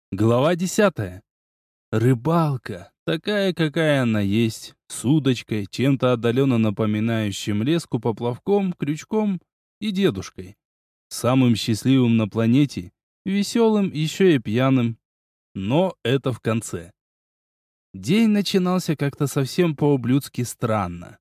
Глава 10. Рыбалка, такая, какая она есть, с удочкой, чем-то отдаленно напоминающим леску поплавком, крючком и дедушкой. Самым счастливым на планете, веселым, еще и пьяным. Но это в конце. День начинался как-то совсем по-ублюдски странно.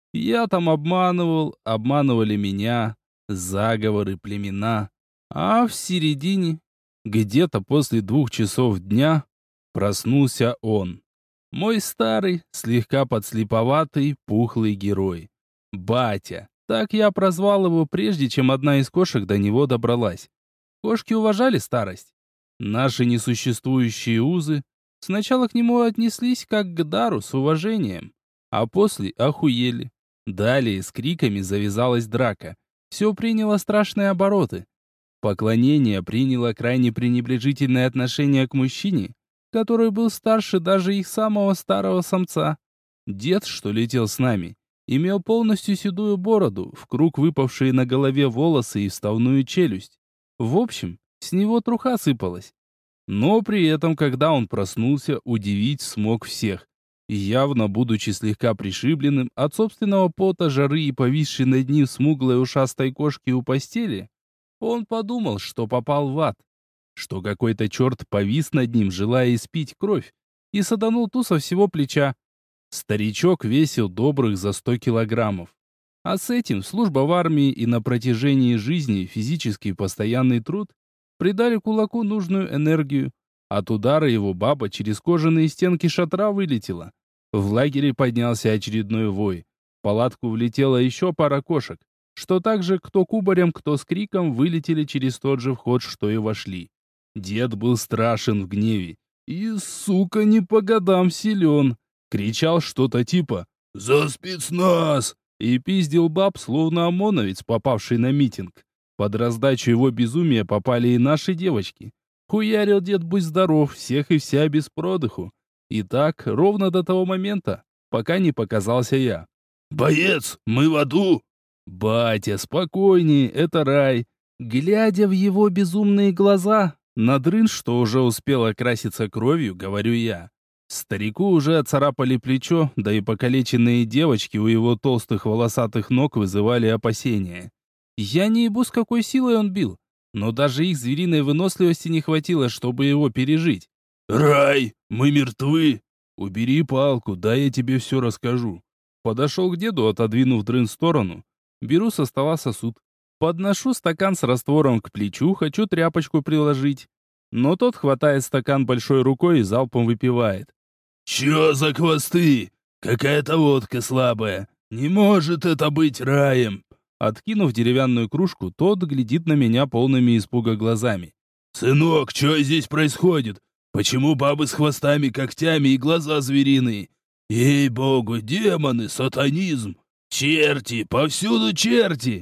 Я там обманывал, обманывали меня, заговоры, племена. А в середине, где-то после 2 часов дня, проснулся он. Мой старый, слегка подслеповатый, пухлый герой. Батя. Так я прозвал его, прежде чем одна из кошек до него добралась. Кошки уважали старость. Наши несуществующие узы сначала к нему отнеслись как к дару с уважением, а после охуели. Далее с криками завязалась драка. Все приняло страшные обороты. Поклонение приняло крайне пренебрежительное отношение к мужчине, который был старше даже их самого старого самца. Дед, что летел с нами, имел полностью седую бороду, в круг выпавшие на голове волосы и вставную челюсть. В общем, с него труха сыпалась. Но при этом, когда он проснулся, удивить смог всех. Явно будучи слегка пришибленным от собственного пота, жары и повисшей над ним смуглой ушастой кошки у постели, он подумал, что попал в ад, что какой-то черт повис над ним, желая испить кровь, и саданул ту со всего плеча. Старичок весил добрых за 100 килограммов. А с этим служба в армии и на протяжении жизни физический постоянный труд придали кулаку нужную энергию. От удара его баба через кожаные стенки шатра вылетела. В лагере поднялся очередной вой. В палатку влетела еще пара кошек, что также кто кубарем, кто с криком вылетели через тот же вход, что и вошли. Дед был страшен в гневе. И, сука, не по годам силен. Кричал что-то типа «За спецназ!» и пиздил баб, словно ОМОНовец, попавший на митинг. Под раздачу его безумия попали и наши девочки. Хуярил дед, будь здоров, всех и вся без продыху. И так, ровно до того момента, пока не показался я. «Боец, мы в аду!» «Батя, спокойнее, это рай!» Глядя в его безумные глаза, на дрын, что уже успел окраситься кровью, говорю я. Старику уже отцарапали плечо, да и покалеченные девочки у его толстых волосатых ног вызывали опасения. Я не ебу, с какой силой он бил, но даже их звериной выносливости не хватило, чтобы его пережить. «Рай, мы мертвы!» «Убери палку, дай я тебе все расскажу». Подошел к деду, отодвинув дрын в сторону. Беру со стола сосуд. Подношу стакан с раствором к плечу, хочу тряпочку приложить. Но тот хватает стакан большой рукой и залпом выпивает. «Чё за хвосты? Какая-то водка слабая. Не может это быть раем!» Откинув деревянную кружку, тот глядит на меня полными испуга глазами. «Сынок, что здесь происходит? Почему бабы с хвостами, когтями и глаза звериные? Ей-богу, демоны, сатанизм! Черти, повсюду черти!»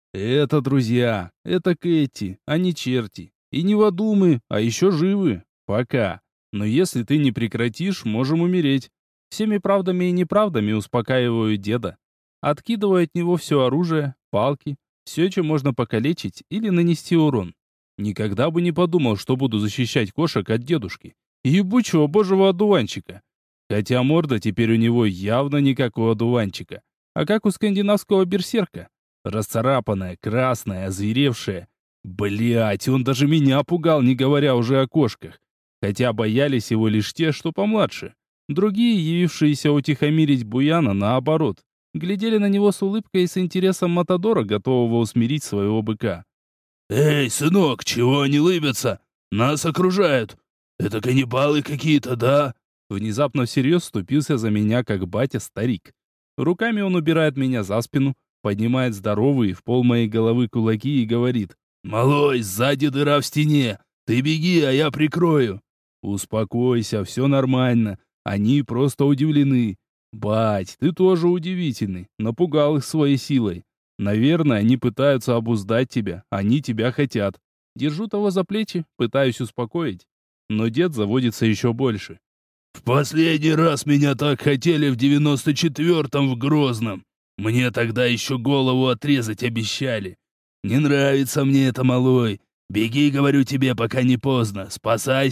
Это друзья, это Кэти, а не черти. И не в аду мы, а еще живы. Пока. Но если ты не прекратишь, можем умереть. Всеми правдами и неправдами успокаиваю деда. Откидываю от него все оружие, палки, все, чем можно покалечить или нанести урон. Никогда бы не подумал, что буду защищать кошек от дедушки. Ебучего божьего одуванчика. Хотя морда теперь у него явно не как у одуванчика, а как у скандинавского берсерка. Расцарапанная, красная, озверевшая. Блять, он даже меня пугал, не говоря уже о кошках. Хотя боялись его лишь те, что помладше. Другие, явившиеся утихомирить Буяна, наоборот, глядели на него с улыбкой и с интересом матадора, готового усмирить своего быка. «Эй, сынок, чего они лыбятся? Нас окружают. Это каннибалы какие-то, да?» Внезапно всерьез вступился за меня, как батя-старик. Руками он убирает меня за спину, поднимает здоровые в пол моей головы кулаки и говорит: «Малой, сзади дыра в стене. Ты беги, а я прикрою». «Успокойся, все нормально. Они просто удивлены. Бать, ты тоже удивительный. Напугал их своей силой. Наверное, они пытаются обуздать тебя. Они тебя хотят. Держу того за плечи, пытаюсь успокоить. Но дед заводится еще больше. «В последний раз меня так хотели в 94-м в Грозном. Мне тогда еще голову отрезать обещали. Не нравится мне это, малой. Беги, говорю тебе, пока не поздно. Спасайся,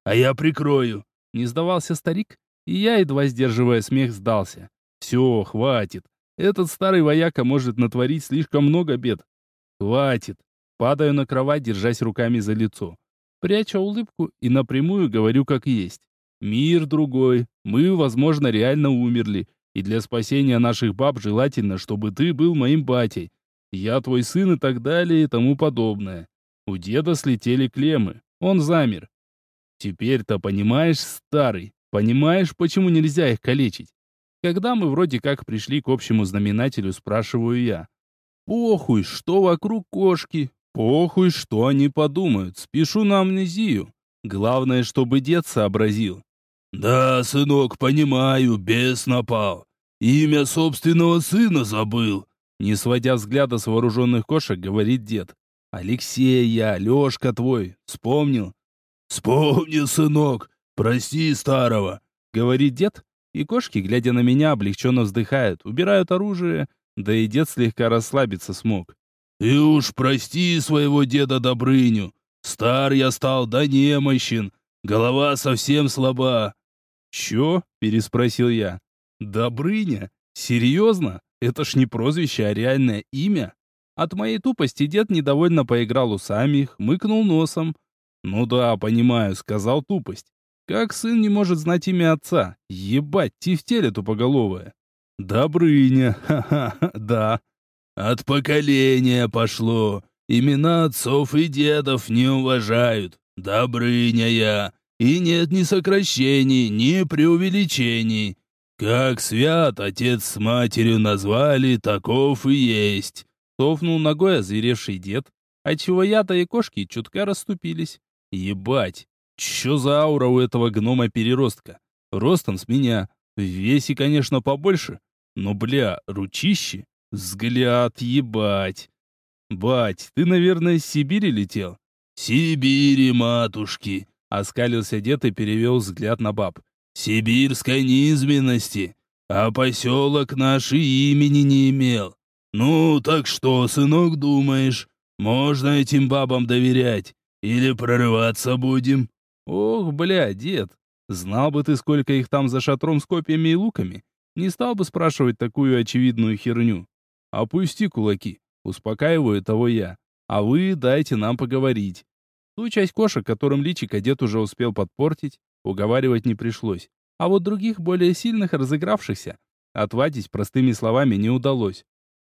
а я прикрою». Не сдавался старик, и я, едва сдерживая смех, сдался. Все, хватит. Этот старый вояка может натворить слишком много бед. Хватит. Падаю на кровать, держась руками за лицо. Пряча улыбку и напрямую говорю как есть. Мир другой. Мы, возможно, реально умерли. И для спасения наших баб желательно, чтобы ты был моим батей. Я твой сын и так далее и тому подобное. У деда слетели клеммы. Он замер. Теперь-то понимаешь, старый, понимаешь, почему нельзя их калечить? Когда мы вроде как пришли к общему знаменателю, спрашиваю я. Похуй, что вокруг кошки. Похуй, что они подумают. Спешу на амнезию. Главное, чтобы дед сообразил. «Да, сынок, понимаю, бес напал. Имя собственного сына забыл». Не сводя взгляда с вооруженных кошек, говорит дед. «Алексей я, Лешка твой. Вспомнил?» «Вспомнил, сынок. Прости старого», — говорит дед. И кошки, глядя на меня, облегченно вздыхают, убирают оружие, да и дед слегка расслабиться смог. «Ты уж прости своего деда Добрыню. Стар я стал, да немощен. Голова совсем слаба». «Чё?» — переспросил я. «Добрыня? Серьезно? Это ж не прозвище, а реальное имя?» От моей тупости дед недовольно поиграл усами, хмыкнул носом. «Ну да, понимаю», — сказал тупость. «Как сын не может знать имя отца? Ебать, тефтеля тупоголовая!» «Добрыня, ха-ха, да». «От поколения пошло. Имена отцов и дедов не уважают. Добрыня я. И нет ни сокращений, ни преувеличений. Как свят отец с матерью назвали, таков и есть». Топнул ногой озверевший дед, отчего я-то и кошки чутка расступились. Ебать, чё за аура у этого гнома-переростка? Ростом с меня, в весе, конечно, побольше, но, бля, ручище, взгляд, ебать. Бать, ты, наверное, из Сибири летел? «Сибири, матушки!» — оскалился дед и перевел взгляд на баб. «Сибирской низменности, а поселок наш и имени не имел. Ну, так что, сынок, думаешь, можно этим бабам доверять? Или прорываться будем?» Ох, бля, дед, знал бы ты, сколько их там за шатром с копьями и луками, не стал бы спрашивать такую очевидную херню. Опусти кулаки, успокаиваю того я, а вы дайте нам поговорить. Ту часть кошек, которым личико дед уже успел подпортить, уговаривать не пришлось, а вот других, более сильных, разыгравшихся, отвадить простыми словами не удалось.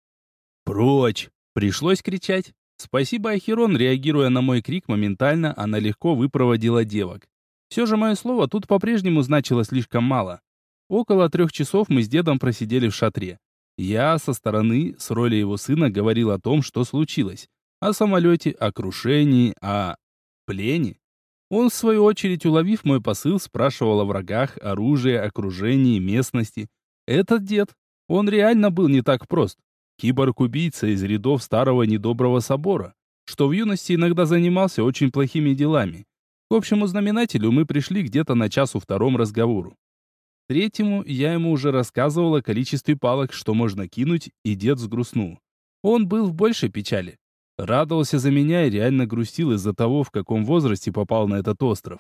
«Прочь!» — пришлось кричать. Спасибо, Ахирон, реагируя на мой крик моментально, она легко выпроводила девок. Все же мое слово тут по-прежнему значило слишком мало. Около 3 часов мы с дедом просидели в шатре. Я со стороны, с роли его сына, говорил о том, что случилось. О самолете, о крушении, о плене. Он, в свою очередь, уловив мой посыл, спрашивал о врагах, оружии, окружении, местности. Этот дед, он реально был не так прост. Киборг-убийца из рядов старого недоброго собора, что в юности иногда занимался очень плохими делами. К общему знаменателю мы пришли где-то на часу втором разговору. Третьему я ему уже рассказывал о количестве палок, что можно кинуть, и дед взгрустнул. Он был в большей печали. Радовался за меня и реально грустил из-за того, в каком возрасте попал на этот остров.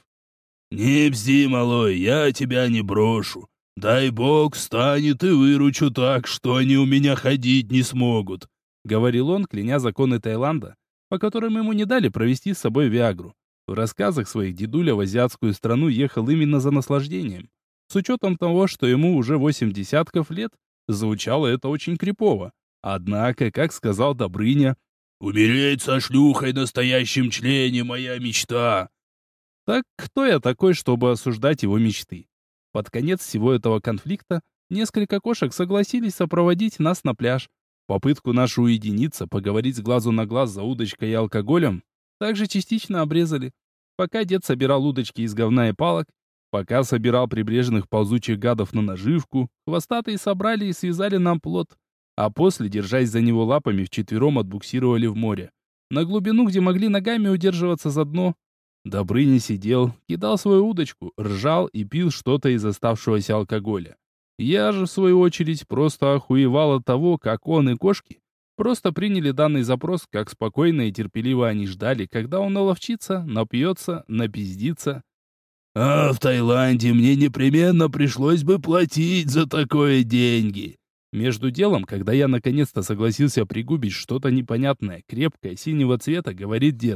«Не бзди, малой, я тебя не брошу. Дай бог, встанет и выручу так, что они у меня ходить не смогут», — говорил он, кляня законы Таиланда, по которым ему не дали провести с собой Виагру. В рассказах своих дедуля в азиатскую страну ехал именно за наслаждением. С учетом того, что ему уже 8 десятков лет, звучало это очень крипово. Однако, как сказал Добрыня, «Умереть со шлюхой настоящем члене — моя мечта». Так кто я такой, чтобы осуждать его мечты? Под конец всего этого конфликта несколько кошек согласились сопроводить нас на пляж. Попытку нашу уединиться, поговорить с глазу на глаз за удочкой и алкоголем, также частично обрезали. Пока дед собирал удочки из говна и палок, пока собирал прибрежных ползучих гадов на наживку, хвостатые собрали и связали нам плот, а после, держась за него лапами, вчетвером отбуксировали в море. На глубину, где могли ногами удерживаться за дно. Добрыня сидел, кидал свою удочку, ржал и пил что-то из оставшегося алкоголя. Я же, в свою очередь, просто охуевал от того, как он и кошки просто приняли данный запрос, как спокойно и терпеливо они ждали, когда он наловчится, напьется, напиздится. А в Таиланде мне непременно пришлось бы платить за такое деньги. Между делом, когда я наконец-то согласился пригубить что-то непонятное, крепкое, синего цвета, говорит дед.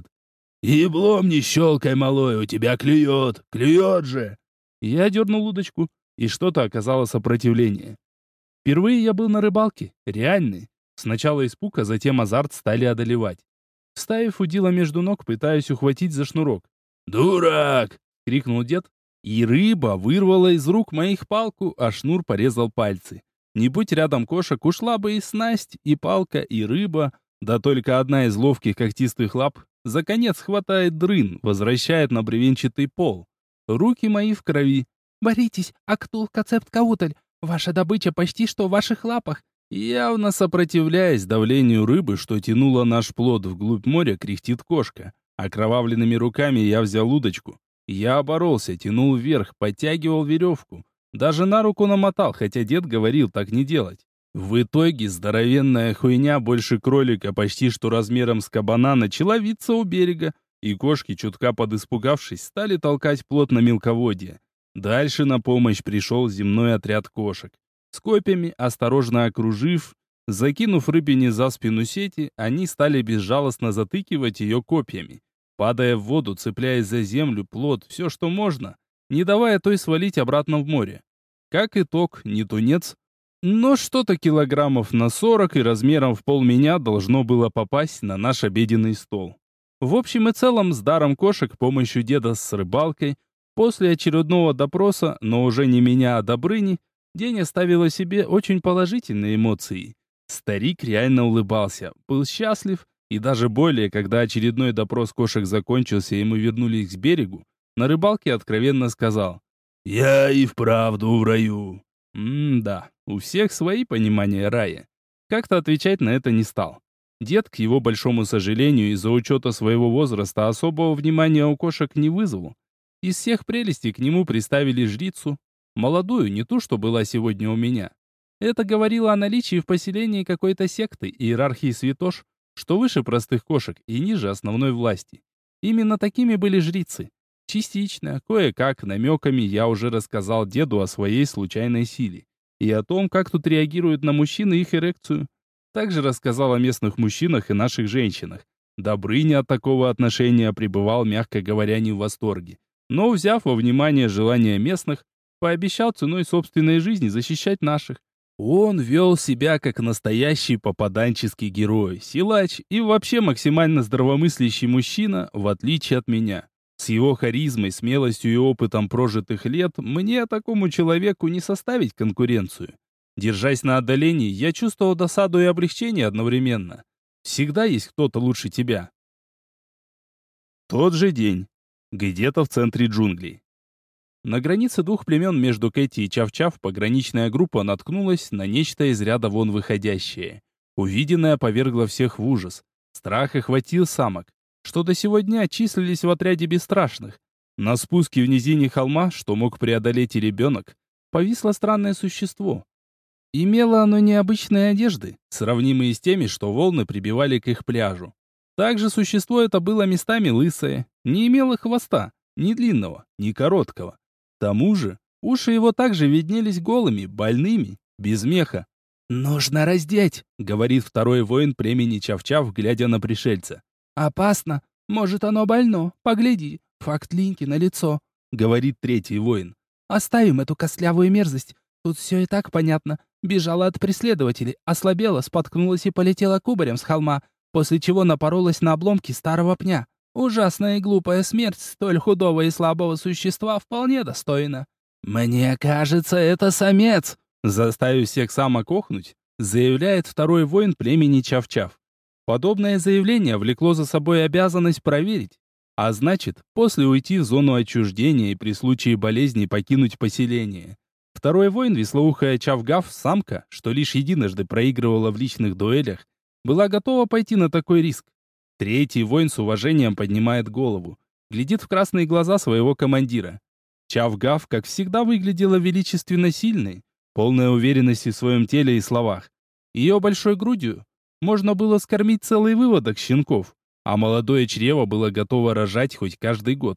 «Еблом не щелкай, малой, у тебя клюет, клюет же!» Я дернул удочку, и что-то оказало сопротивление. Впервые я был на рыбалке, реальный. Сначала испуг, а затем азарт стали одолевать. Вставив удила между ног, пытаюсь ухватить за шнурок. «Дурак!» — крикнул дед, и рыба вырвала из рук моих палку, а шнур порезал пальцы. Не будь рядом кошек, ушла бы и снасть, и палка, и рыба, да только одна из ловких когтистых лап за конец хватает дрын, возвращает на бревенчатый пол. Руки мои в крови. «Боритесь, актул кацепт-каутль, ваша добыча почти что в ваших лапах». Явно сопротивляясь давлению рыбы, что тянула наш плод вглубь моря, кряхтит кошка. Окровавленными руками я взял удочку. Я боролся, тянул вверх, подтягивал веревку. Даже на руку намотал, хотя дед говорил так не делать. В итоге здоровенная хуйня, больше кролика, почти что размером с кабана, начала виться у берега, и кошки, чутка подиспугавшись, стали толкать плот на мелководье. Дальше на помощь пришел земной отряд кошек. С копьями, осторожно окружив, закинув рыбине за спину сети, они стали безжалостно затыкивать ее копьями. Падая в воду, цепляясь за землю, плот, все, что можно, не давая той свалить обратно в море. Как итог, не тунец, но что-то килограммов на 40 и размером в пол меня должно было попасть на наш обеденный стол. В общем и целом, с даром кошек, помощью деда с рыбалкой, после очередного допроса, но уже не меня, а Добрыни, день оставил о себе очень положительные эмоции. Старик реально улыбался, был счастлив, и даже более, когда очередной допрос кошек закончился и мы вернулись к берегу, на рыбалке откровенно сказал: «Я и вправду в раю». Да, у всех свои понимания рая. Как-то отвечать на это не стал. Дед, к его большому сожалению, из-за учета своего возраста особого внимания у кошек не вызвал. Из всех прелестей к нему приставили жрицу, молодую, не ту, что была сегодня у меня. Это говорило о наличии в поселении какой-то секты, иерархии святош, что выше простых кошек и ниже основной власти. Именно такими были жрицы. Частично, кое-как, намеками я уже рассказал деду о своей случайной силе и о том, как тут реагируют на мужчин и их эрекцию. Также рассказал о местных мужчинах и наших женщинах. Добрыня от такого отношения пребывал, мягко говоря, не в восторге. Но, взяв во внимание желания местных, пообещал ценой собственной жизни защищать наших. Он вел себя как настоящий попаданческий герой, силач и вообще максимально здравомыслящий мужчина, в отличие от меня. С его харизмой, смелостью и опытом прожитых лет мне, такому человеку, не составить конкуренцию. Держась на отдалении, я чувствовал досаду и облегчение одновременно. Всегда есть кто-то лучше тебя. Тот же день. Где-то в центре джунглей. На границе двух племен между Кэти и Чав-Чав пограничная группа наткнулась на нечто из ряда вон выходящее. Увиденное повергло всех в ужас. Страх охватил самок, что до сего дня числились в отряде бесстрашных. На спуске в низине холма, что мог преодолеть и ребенок, повисло странное существо. Имело оно необычные одежды, сравнимые с теми, что волны прибивали к их пляжу. Также существо это было местами лысое, не имело хвоста, ни длинного, ни короткого. К тому же, уши его также виднелись голыми, больными, без меха. «Нужно раздеть», — говорит второй воин племени Чав-Чав, глядя на пришельца. «Опасно. Может, оно больно. Погляди. Факт линьки на лицо», — говорит третий воин. «Оставим эту костлявую мерзость. Тут все и так понятно. Бежала от преследователей, ослабела, споткнулась и полетела кубарем с холма, после чего напоролась на обломки старого пня. Ужасная и глупая смерть столь худого и слабого существа вполне достойна». «Мне кажется, это самец», — заставив всех самок охнуть, заявляет второй воин племени Чав-Чав. Подобное заявление влекло за собой обязанность проверить, а значит, после уйти в зону отчуждения и при случае болезни покинуть поселение. Второй воин, веслоухая Чав-Гав, самка, что лишь единожды проигрывала в личных дуэлях, была готова пойти на такой риск. Третий воин с уважением поднимает голову, глядит в красные глаза своего командира. Чав-Гав, как всегда, выглядела величественно сильной, полная уверенности в своем теле и словах. Ее большой грудью можно было скормить целый выводок щенков, а молодое чрево было готово рожать хоть каждый год.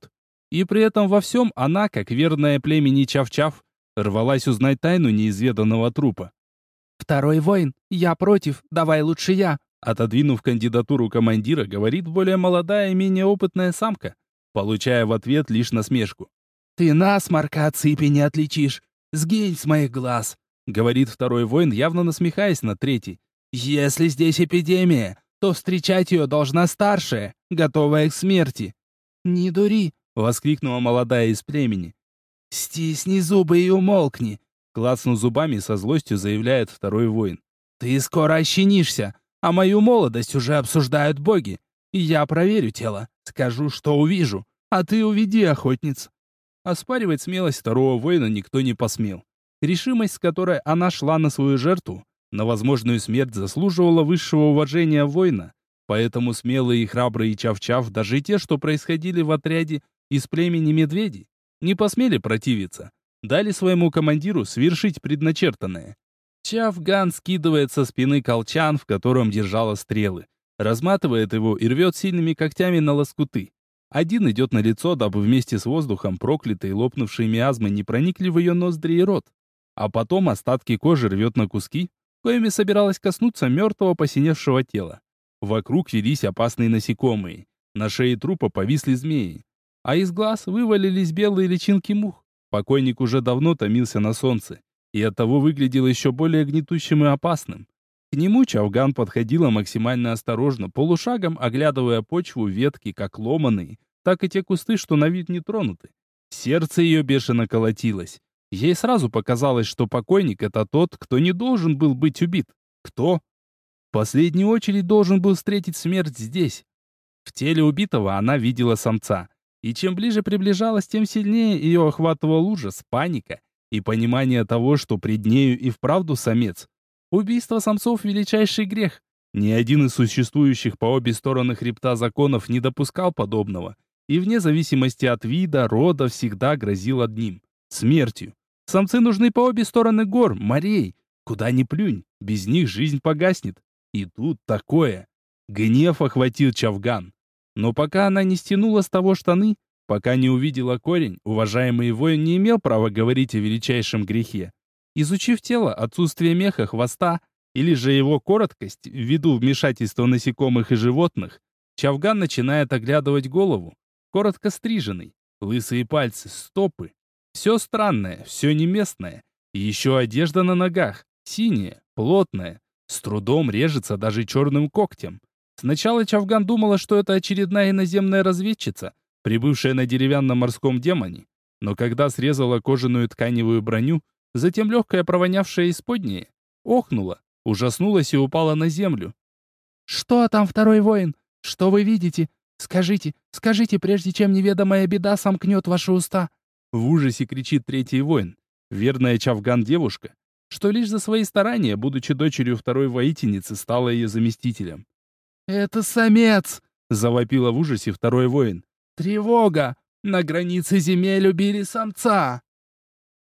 И при этом во всем она, как верная племени Чав-Чав, рвалась узнать тайну неизведанного трупа. «Второй воин, я против, давай лучше я», отодвинув кандидатуру командира, говорит более молодая и менее опытная самка, получая в ответ лишь насмешку. «Ты насморка от сыпи не отличишь, сгинь с моих глаз», говорит второй воин, явно насмехаясь над третий. «Если здесь эпидемия, то встречать ее должна старшая, готовая к смерти». «Не дури», — воскликнула молодая из племени. «Стисни зубы и умолкни», — клацнув зубами, со злостью заявляет второй воин. «Ты скоро ощенишься, а мою молодость уже обсуждают боги. Я проверю тело, скажу, что увижу, а ты уведи охотниц». Оспаривать смелость второго воина никто не посмел. Решимость, с которой она шла на свою жертву, на возможную смерть, заслуживала высшего уважения воина, поэтому смелые и храбрые Чав-Чав, даже те, что происходили в отряде из племени медведей, не посмели противиться, дали своему командиру свершить предначертанное. Чав-Ган скидывает со спины колчан, в котором держала стрелы, разматывает его и рвет сильными когтями на лоскуты. Один идет на лицо, дабы вместе с воздухом проклятые лопнувшие миазмы не проникли в ее ноздри и рот. А потом остатки кожи рвет на куски, коими собиралась коснуться мертвого посиневшего тела. Вокруг велись опасные насекомые. На шее трупа повисли змеи. А из глаз вывалились белые личинки мух. Покойник уже давно томился на солнце, и оттого выглядел еще более гнетущим и опасным. К нему Чавган подходила максимально осторожно, полушагом оглядывая почву, ветки, как ломаные, так и те кусты, что на вид не тронуты. Сердце ее бешено колотилось. Ей сразу показалось, что покойник — это тот, кто не должен был быть убит. Кто? В последнюю очередь должен был встретить смерть здесь. В теле убитого она видела самца. И чем ближе приближалась, тем сильнее ее охватывал ужас, паника и понимание того, что пред нею и вправду самец. Убийство самцов — величайший грех. Ни один из существующих по обе стороны хребта законов не допускал подобного. И вне зависимости от вида, рода всегда грозил одним — смертью. Самцы нужны по обе стороны гор, морей. Куда ни плюнь, без них жизнь погаснет. И тут такое. Гнев охватил Чавган. Но пока она не стянула с того штаны, пока не увидела корень, уважаемый воин не имел права говорить о величайшем грехе. Изучив тело, отсутствие меха, хвоста, или же его короткость, ввиду вмешательства насекомых и животных, Чавган начинает оглядывать голову, коротко стриженный, лысые пальцы, стопы. Все странное, все неместное. И еще одежда на ногах, синяя, плотная, с трудом режется даже черным когтем. Сначала Чавган думала, что это очередная иноземная разведчица, прибывшая на деревянном морском демоне. Но когда срезала кожаную тканевую броню, затем легкая провонявшая исподнее, охнула, ужаснулась и упала на землю. «Что там, второй воин? Что вы видите? Скажите, скажите, прежде чем неведомая беда сомкнет ваши уста!» В ужасе кричит третий воин, верная Чавган девушка, что лишь за свои старания, будучи дочерью второй воительницы, стала ее заместителем. «Это самец!» — завопила в ужасе второй воин. «Тревога! На границе земель убили самца!»